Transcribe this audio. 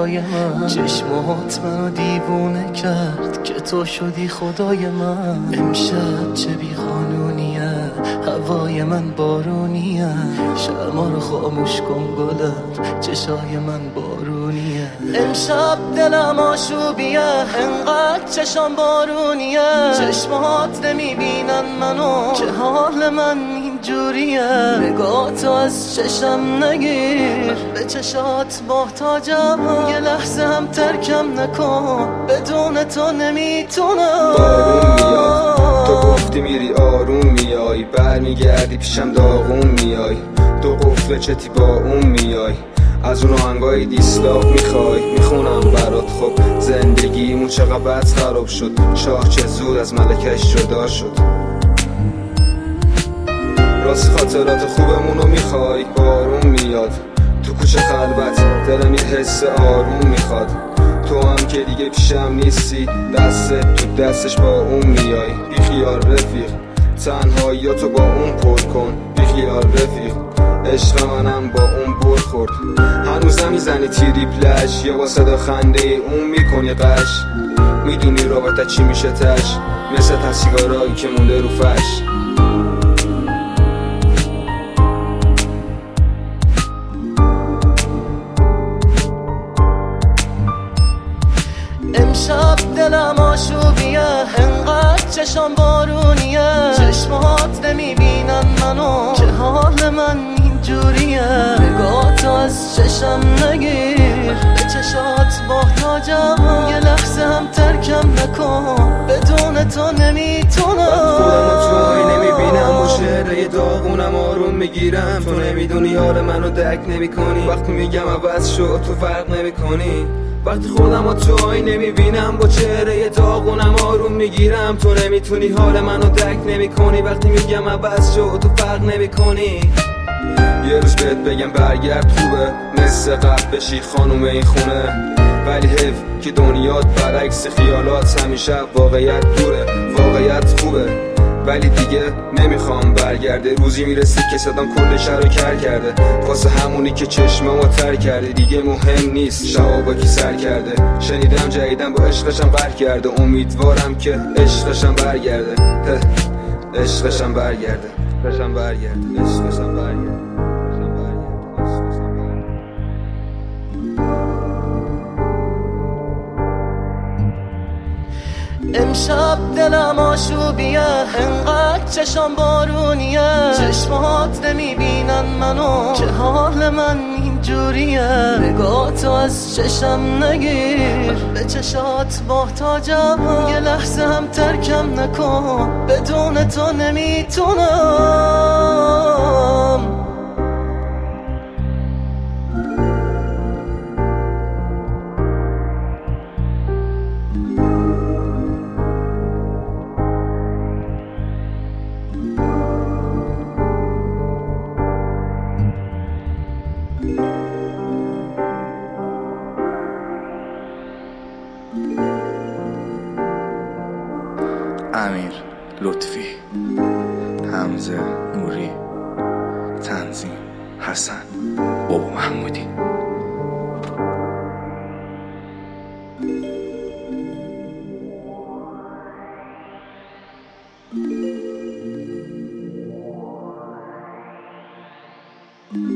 خدای من. چشمات منو دیوونه کرد که تو شدی خدای من. امشب چه بی قانونیه، هوای من بارونیه. شرما رو خاموش کن گلم، چشای من بارونیه. امشب دلم آشوبیه، انقدر چشام بارونیه. چشمات نمیبینن منو که حال من اینجوریه. نگاهتو از چشم نگیر، به چشات محتاجم. یه لحظه هم ترکم نکن، بدون تو نمیتونم. بارون میاد، تو گفتی میری آروم میای. برمیگردی پیشم داغون میای. تو قفل چتی با اون میای. از اون آهنگای دیسلاک میخوای، میخونم برات. خب زندگیمون چقدر بد خراب شد. شاه چه زود از ملکش جدا شد. راست خاطرات خوبمونو میخوای. بارون میاد تو کوچه خلوت، دلم یه حس آروم میخواد. تو هم که دیگه پیشم نیستی، دستت تو دستش با اون میای. بیخیال رفیق، تنهاییاتو با اون پر کن. بیخیال رفیق، عشق منم با اون بر خورد. هنوزم میزنی تریپلش، یا با صدا خنده اون میکنی قش. میدونی رابطه چی میشه تش، مثل سیگارایی که مونده رو فش. امشب دلم آشوبیه، انقدر چشام بارونیه. چشمات نمیبینن منو که حال من اینجوریه. نگاهتو از چشم نگیر، به چشات محتاجم. یه لحظه هم ترکم نکن، بدون تو نمیتونم. خودمو تو آینه نمیبینم، با چهره داغونم آروم میگیرم. تو نمیدونی حال منو درک نمیکنی. وقتی میگم عوض شد تو فرق نمیکنی. وقتی خودمو تو آینه نمیبینم، با چهره داغونم آروم میگیرم. تو نمیتونی حال منو درک نمیکنی. وقتی میگم عوض شد تو فرق نمیکنی. یه روز بهت بگم برگرد خوبه، مثل قبل بشی خانوم این خونه. ولی حیف که دنیات برعکس خیالات، همیشه واقعیت دوره. واقعیت خوبه ولی دیگه نمیخوام برگرده. روزی میرسی که صدام کل شهر رو کر کرده، واسه همونی که چشممو تر کرده. دیگه مهم نیست شبا با کی سر کرده. شنیدم جدیدم با عشقشم بر کرده. امیدوارم که عشقشم برگرده. عشقشم برگرده. عشقشم برگرده. عشقشم برگرده. امشب دلم آشوبیه، انقدر چشام بارونیه. چشمات نمیبینن منو که حال من اینجوریه. نگاهتو از چشم نگیر، به چشات محتاجم. یه لحظه هم ترکم نکن، بدون تو نمیتونم. امیر لطفی، حمزه نوری، تنظیم حسن بابا محمودی.